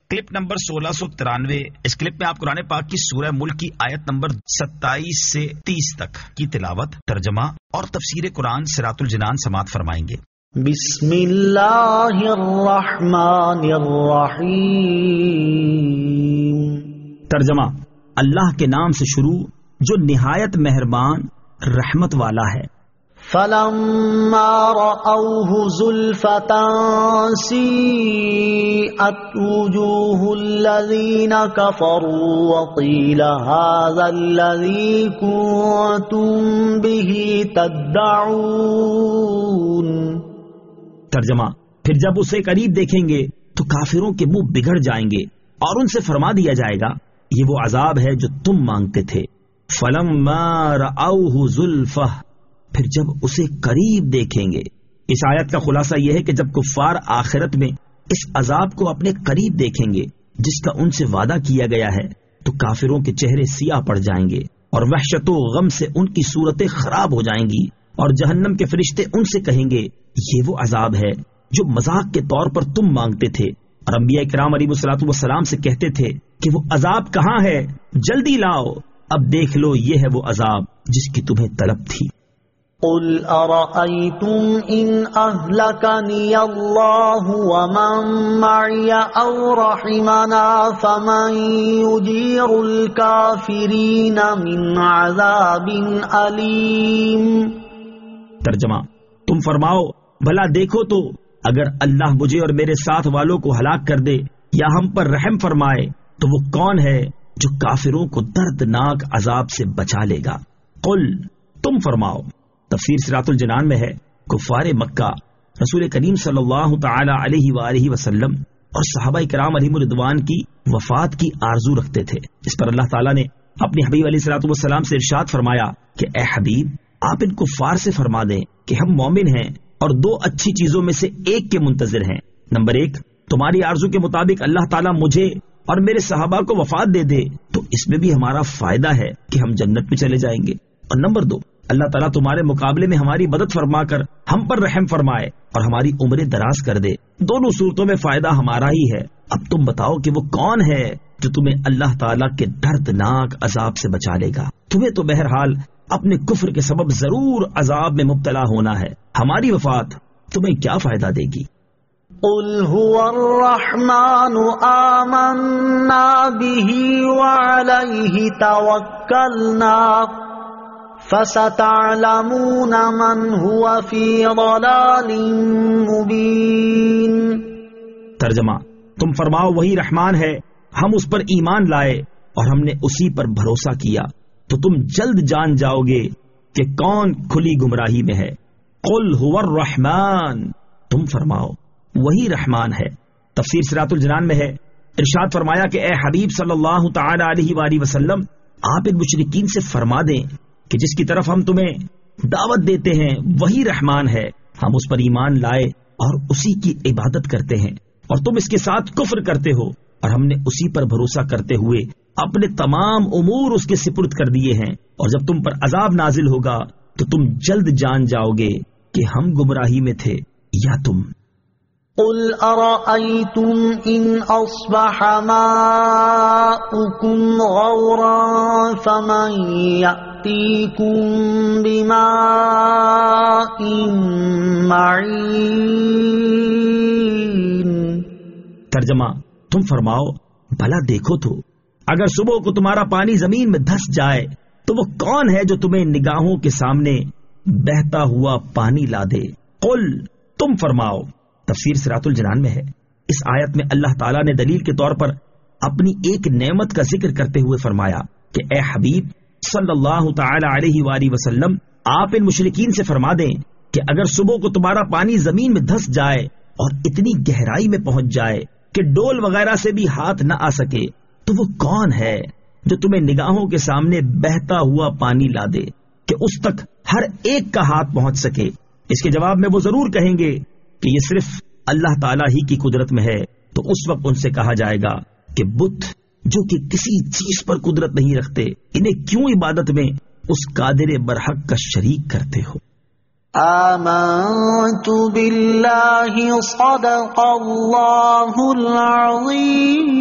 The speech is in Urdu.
Clip number 1693. اس کلپ میں آپ قرآن پاک کی سورہ ملک کی آیت نمبر 27 سے 30 تک کی تلاوت، ترجمہ اور تفسیر قرآن صراط الجنان سماعت فرمائیں گے. بسم اللہ الرحمن الرحیم. ترجمہ: اللہ کے نام سے شروع جو نہایت مہربان رحمت والا ہے. فلما رأوه زلفة سیئت وجوه الذین كفروا وقیل هذا الذی کنتم به تدعون. ترجمہ: پھر جب اسے قریب دیکھیں گے تو کافروں کے منہ بگڑ جائیں گے اور ان سے فرما دیا جائے گا یہ وہ عذاب ہے جو تم مانگتے تھے. فلما رأوه زلفہ، پھر جب اسے قریب دیکھیں گے. اس آیت کا خلاصہ یہ ہے کہ جب کفار آخرت میں اس عذاب کو اپنے قریب دیکھیں گے جس کا ان سے وعدہ کیا گیا ہے تو کافروں کے چہرے سیاہ پڑ جائیں گے اور وحشت و غم سے ان کی صورتیں خراب ہو جائیں گی، اور جہنم کے فرشتے ان سے کہیں گے یہ وہ عذاب ہے جو مذاق کے طور پر تم مانگتے تھے. اور انبیاء کرام علیہ الصلوۃ والسلام سے کہتے تھے کہ وہ عذاب کہاں ہے، جلدی لاؤ. اب دیکھ لو یہ ہے وہ عذاب جس کی تمہیں طلب تھی. قل ارأيتم ان اهلكني الله ومن معي او رحمنا فمن يجير الكافرين من عذاب أليم. ترجمہ: تم فرماؤ بھلا دیکھو تو اگر اللہ مجھے اور میرے ساتھ والوں کو ہلاک کر دے یا ہم پر رحم فرمائے تو وہ کون ہے جو کافروں کو دردناک عذاب سے بچا لے گا. قل، تم فرماؤ. تفسیر صراط الجنان میں ہے کفار مکہ رسول کریم صلی اللہ تعالی علیہ وآلہ وسلم اور صحابہ کرام علیہم رضوان کی وفات کی آرزو رکھتے تھے. اس پر اللہ تعالیٰ نے اپنے حبیب علیہ الصلوۃ والسلام سے ارشاد فرمایا کہ اے حبیب، آپ ان کفار سے فرما دیں کہ ہم مومن ہیں اور دو اچھی چیزوں میں سے ایک کے منتظر ہیں. نمبر 1، تمہاری آرزو کے مطابق اللہ تعالیٰ مجھے اور میرے صحابہ کو وفات دے دے تو اس میں بھی ہمارا فائدہ ہے کہ ہم جنت میں چلے جائیں گے. اور نمبر 2، اللہ تعالیٰ تمہارے مقابلے میں ہماری مدد فرما کر ہم پر رحم فرمائے اور ہماری عمریں دراز کر دے. دونوں صورتوں میں فائدہ ہمارا ہی ہے. اب تم بتاؤ کہ وہ کون ہے جو تمہیں اللہ تعالیٰ کے دردناک عذاب سے بچا لے گا. تمہیں تو بہرحال اپنے کفر کے سبب ضرور عذاب میں مبتلا ہونا ہے. ہماری وفات تمہیں کیا فائدہ دے گی؟ قل هو الرحمن آمنا به وعليه توکلنا فستعلمون من هو في ضلال مبين. ترجمہ: تم فرماؤ وہی رحمان ہے، ہم اس پر ایمان لائے اور ہم نے اسی پر بھروسہ کیا تو تم جلد جان جاؤ گے کہ کون کھلی گمراہی میں ہے. قل هو الرحمن، تم فرماؤ وہی رحمان ہے. تفسیر صراط الجنان میں ہے ارشاد فرمایا کہ اے حبیب صلی اللہ تعالی علیہ وآلہ وسلم، آپ ان مشرکین سے فرما دیں کہ جس کی طرف ہم تمہیں دعوت دیتے ہیں وہی رحمان ہے. ہم اس پر ایمان لائے اور اسی کی عبادت کرتے ہیں اور تم اس کے ساتھ کفر کرتے ہو، اور ہم نے اسی پر بھروسہ کرتے ہوئے اپنے تمام امور اس کے سپرد کر دیے ہیں. اور جب تم پر عذاب نازل ہوگا تو تم جلد جان جاؤ گے کہ ہم گمراہی میں تھے یا تم. قل ارأيتم ان اصبح ماؤكم غورا فمن يأتيكم بماء معين. ترجمہ: تم فرماؤ بھلا دیکھو تو اگر صبح کو تمہارا پانی زمین میں دھس جائے تو وہ کون ہے جو تمہیں نگاہوں کے سامنے بہتا ہوا پانی لا دے. قل، تم فرماؤ. تفسیر صراط الجنان میں ہے اس آیت میں اللہ تعالیٰ نے دلیل کے طور پر اپنی ایک نعمت کا ذکر کرتے ہوئے فرمایا کہ اے حبیب صلی اللہ تعالی علیہ وآلہ وسلم، آپ ان مشرکین سے فرما دیں کہ اگر صبح کو تمہارا پانی زمین میں دھس جائے اور اتنی گہرائی میں پہنچ جائے کہ ڈول وغیرہ سے بھی ہاتھ نہ آ سکے تو وہ کون ہے جو تمہیں نگاہوں کے سامنے بہتا ہوا پانی لا دے کہ اس تک ہر ایک کا ہاتھ پہنچ سکے. اس کے جواب میں وہ ضرور کہیں گے کہ یہ صرف اللہ تعالیٰ ہی کی قدرت میں ہے. تو اس وقت ان سے کہا جائے گا کہ بت جو کہ کسی چیز پر قدرت نہیں رکھتے، انہیں کیوں عبادت میں اس قادر برحق کا شریک کرتے ہو. آمنت باللہ صدق اللہ العظیم.